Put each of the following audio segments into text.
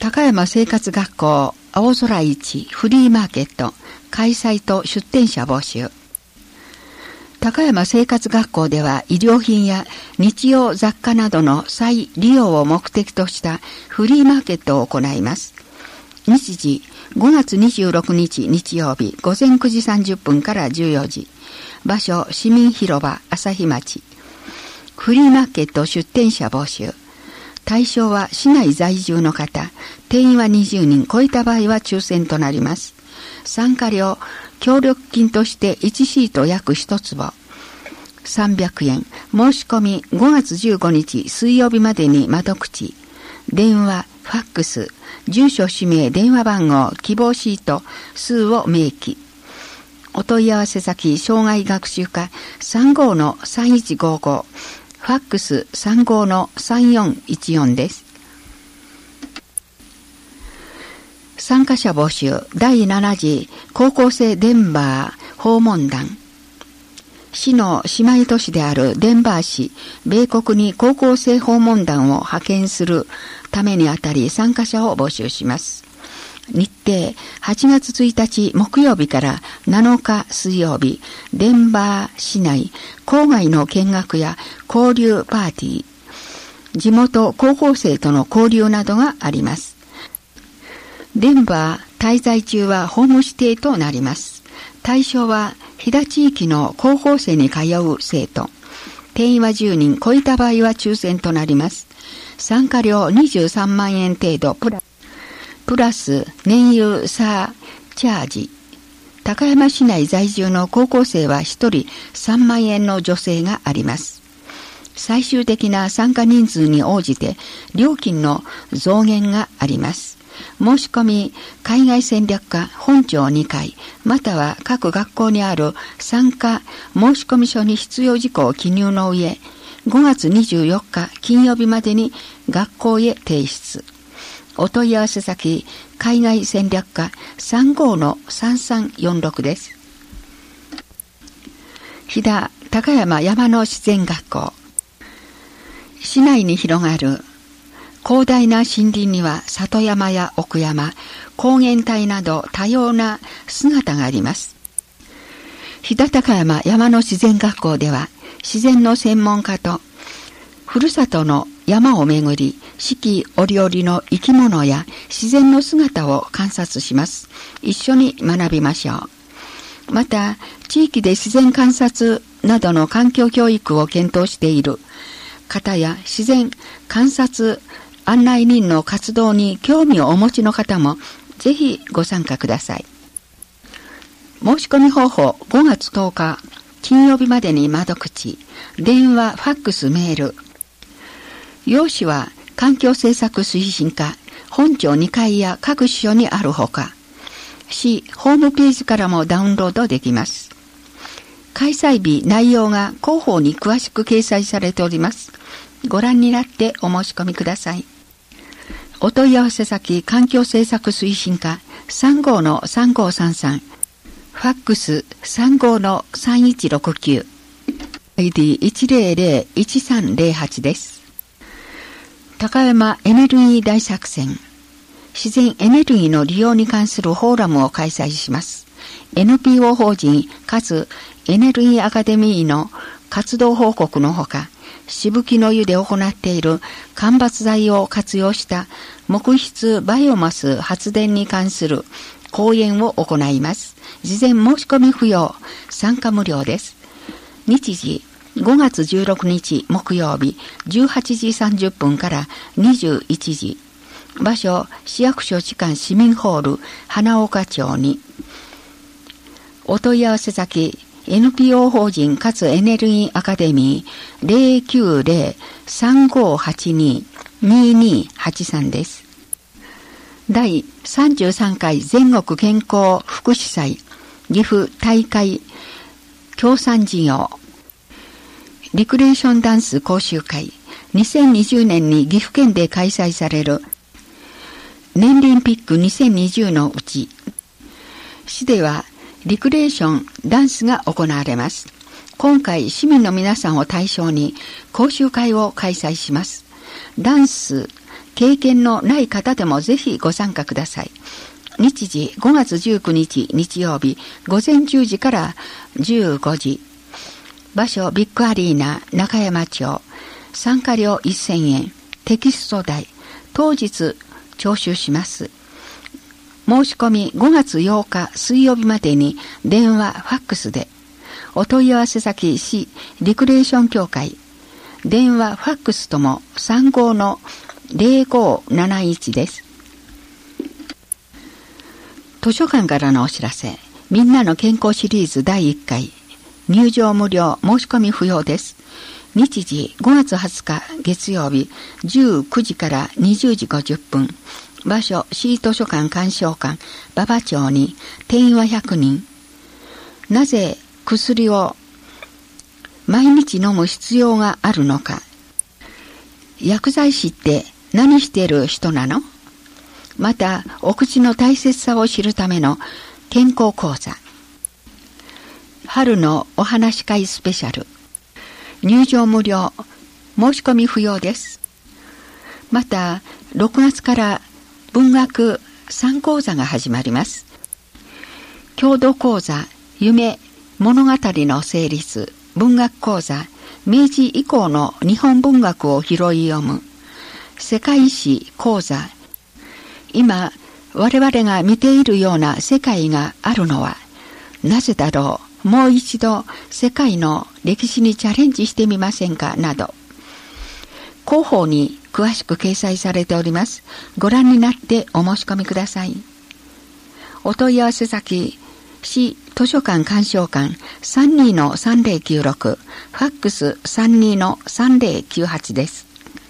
高山生活学校青空市フリーマーケット開催と出店者募集。高山生活学校では衣料品や日用雑貨などの再利用を目的としたフリーマーケットを行います。日時5月26日日曜日午前9時30分から14時。場所市民広場朝日町。フリーマーケット出店者募集。対象は市内在住の方。定員は20人超えた場合は抽選となります。参加料、協力金として1シート約1坪。300円。申し込み5月15日水曜日までに窓口。電話、ファックス、住所氏名、電話番号、希望シート、数を明記。お問い合わせ先、障害学習課 35-3155、ファックス 35-3414 です。参加者募集第7次高校生デンバー訪問団。市の姉妹都市であるデンバー市、米国に高校生訪問団を派遣するためにあたり参加者を募集します。日程8月1日木曜日から7日水曜日、デンバー市内郊外の見学や交流パーティー、地元高校生との交流などがあります。デンバー滞在中はホームステイとなります。対象は飛騨地域の高校生に通う生徒。定員は10人超えた場合は抽選となります。参加料23万円程度プラス燃油サーチャージ。高山市内在住の高校生は1人3万円の助成があります。最終的な参加人数に応じて料金の増減があります。申し込み海外戦略課本庁2階または各学校にある参加申込書に必要事項を記入の上、5月24日金曜日までに学校へ提出。お問い合わせ先、海外戦略課 35-3346 です。飛騨高山山の自然学校。市内に広がる広大な森林には里山や奥山、高原帯など多様な姿があります。飛騨高山山の自然学校では自然の専門家とふるさとの山を巡り、四季折々の生き物や自然の姿を観察します。一緒に学びましょう。また、地域で自然観察などの環境教育を検討している方や自然観察案内人の活動に興味をお持ちの方もぜひご参加ください。申し込み方法5月10日金曜日までに窓口、電話、ファックス、メール。用紙は環境政策推進課本庁2階や各支所にあるほか、市ホームページからもダウンロードできます。開催日内容が広報に詳しく掲載されております。ご覧になってお申し込みください。お問い合わせ先、環境政策推進課 35-3533、ファックス 35-3169、ID1001308 です。高山エネルギー大作戦、自然エネルギーの利用に関するフォーラムを開催します。NPO 法人かつエネルギーアカデミーの活動報告のほか、しぶきの湯で行っている間伐材を活用した木質バイオマス発電に関する講演を行います。事前申し込み不要、参加無料です。日時5月16日木曜日18時30分から21時。場所、市役所地下市民ホール花岡町に。お問い合わせ先、NPO 法人かつエネルギーアカデミー 090-3582-2283 です。第33回全国健康福祉祭岐阜大会協賛事業リクレーションダンス講習会2020年に岐阜県で開催される年輪ピック2020のうち、市ではリクレーションダンスが行われます。今回市民の皆さんを対象に講習会を開催します。ダンス経験のない方でもぜひご参加ください。日時5月19日日曜日午前10時から15時。場所ビッグアリーナ中山町。参加料1000円。テキスト代。当日徴収します。申し込み5月8日水曜日までに電話、ファックスで。お問い合わせ先市リクレーション協会。電話、ファックスとも35-0571です。図書館からのお知らせ。みんなの健康シリーズ第1回。入場無料、申し込み不要です。日時5月20日月曜日19時から20時50分。場所市図書館鑑賞館馬場町に。定員は100人。なぜ薬を毎日飲む必要があるのか。薬剤師って何している人なの？また、お口の大切さを知るための健康講座。春のお話し会スペシャル。入場無料、申し込み不要です。また、6月から文学3講座が始まります。郷土講座、夢、物語の成立、文学講座、明治以降の日本文学を拾い読む、世界史講座。今、我々が見ているような世界があるのは、なぜだろう、もう一度世界の歴史にチャレンジしてみませんか、など。広報に詳しく掲載されております。ご覧になってお申し込みください。お問い合わせ先、市図書館鑑賞館 32-3096 ファックス 32-3098 です。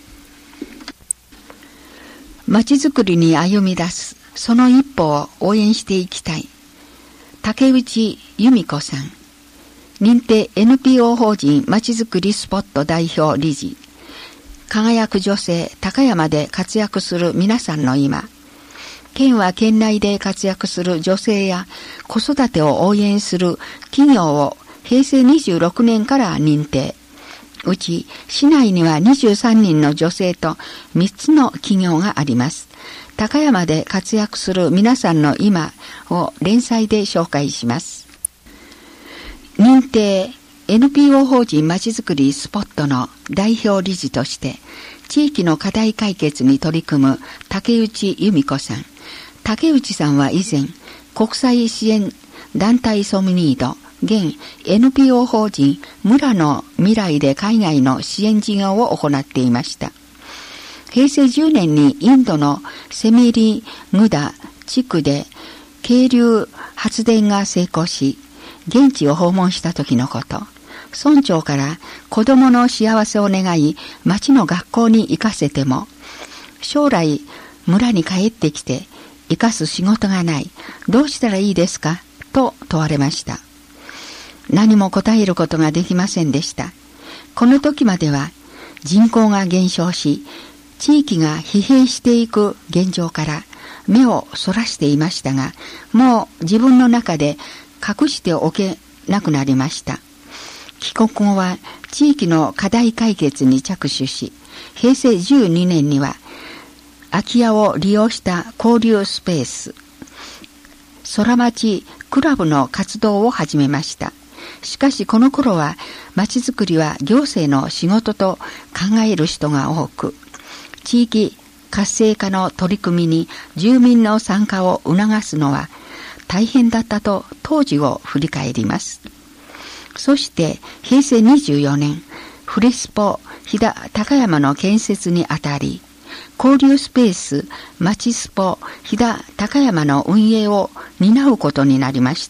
まちづくりに歩み出すその一歩を応援していきたい。竹内由美子さん、認定 NPO 法人まちづくりスポット代表理事。輝く女性高山で活躍する皆さんの今、県は県内で活躍する女性や子育てを応援する企業を平成26年から認定。うち市内には23人の女性と3つの企業があります。高山で活躍する皆さんの今を連載で紹介します。認定 NPO 法人まちづくりスポットの代表理事として地域の課題解決に取り組む竹内由美子さん。竹内さんは以前、国際支援団体ソムニード、現 NPO 法人村の未来で海外の支援事業を行っていました。平成10年にインドのセミリグダ地区で渓流発電が成功し、現地を訪問した時のこと。村長から子供の幸せを願い、町の学校に行かせても、将来村に帰ってきて、生かす仕事がない。どうしたらいいですかと問われました。何も答えることができませんでした。この時までは人口が減少し、地域が疲弊していく現状から目をそらしていましたが、もう自分の中で隠しておけなくなりました。帰国後は地域の課題解決に着手し、平成12年には空き家を利用した交流スペース、空町クラブの活動を始めました。しかしこの頃は町づくりは行政の仕事と考える人が多く、地域活性化の取り組みに住民の参加を促すのは大変だったと当時を振り返ります。そして平成24年、フレスポ飛騨高山の建設にあたり、交流スペースまちスポ飛騨高山の運営を担うことになりました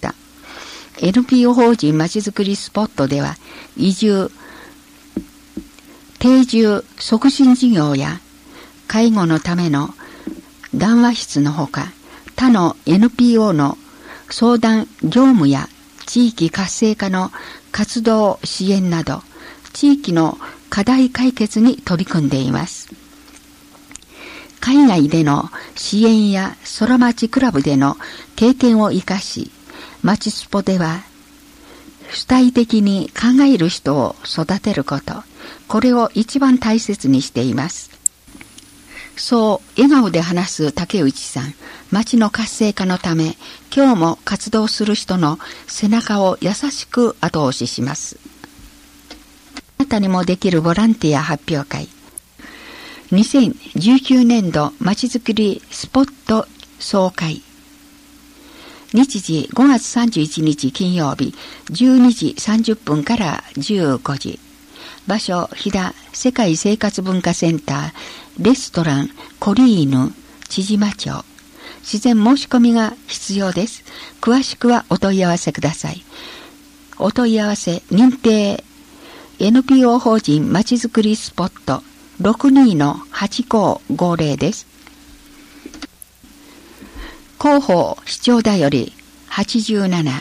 。NPO 法人まちづくりスポットでは移住、定住促進事業や介護のための談話室のほか、他の NPO の相談業務や地域活性化の活動支援など地域の課題解決に取り組んでいます。海外での支援や空町クラブでの経験を生かし、まちスポでは主体的に考える人を育てること、これを一番大切にしています。 そう笑顔で話す竹内さん。町の活性化のため、今日も活動する人の背中を優しく後押しします。あなたにもできるボランティア発表会。2019年度まちづくりスポット総会。日時5月31日金曜日12時30分から15時。場所、飛騨世界生活文化センター、レストランコリーヌ、千島町。事前申し込みが必要です。詳しくはお問い合わせください。お問い合わせ認定 NPO 法人まちづくりスポット 62-8550 です。広報視聴だより87。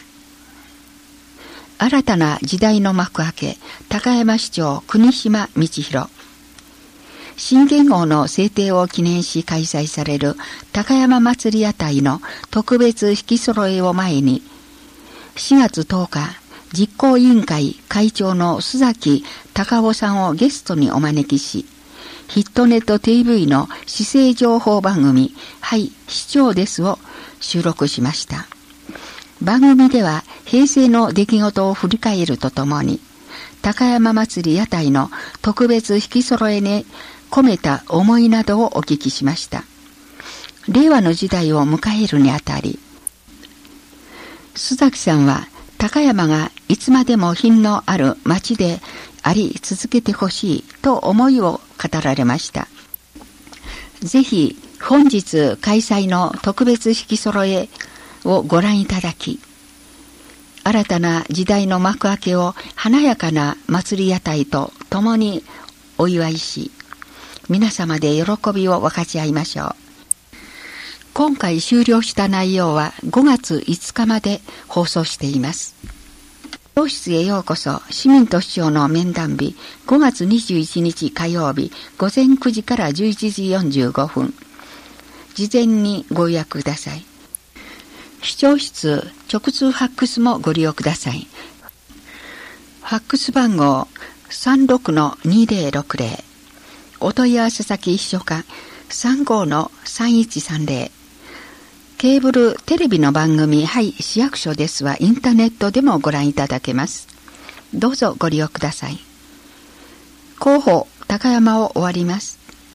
新たな時代の幕開け、高山市長国島道弘。新元号の制定を記念し開催される高山祭屋台の特別引き揃えを前に、4月10日、実行委員会会長の須崎隆夫さんをゲストにお招きし、ヒットネット TV の市政情報番組、はい、市長ですを収録しました。番組では平成の出来事を振り返るとともに、高山祭屋台の特別引き揃えに込めた思いなどをお聞きしました。令和の時代を迎えるにあたり、須崎さんは高山がいつまでも品のある町であり続けてほしいと思いを語られました。ぜひ本日開催の特別引き揃えをご覧いただき、新たな時代の幕開けを華やかな祭り屋台と共にお祝いし、皆様で喜びを分かち合いましょう。今回終了した内容は5月5日まで放送しています。教室へようこそ。市民と市長の面談日、5月21日火曜日午前9時から11時45分。事前にご予約ください。視聴室直通ファックスもご利用ください。ファックス番号 36-2060。お問い合わせ先一緒か 35-3130。ケーブルテレビの番組、はい、市役所ですはインターネットでもご覧いただけます。どうぞご利用ください。広報高山を終わります。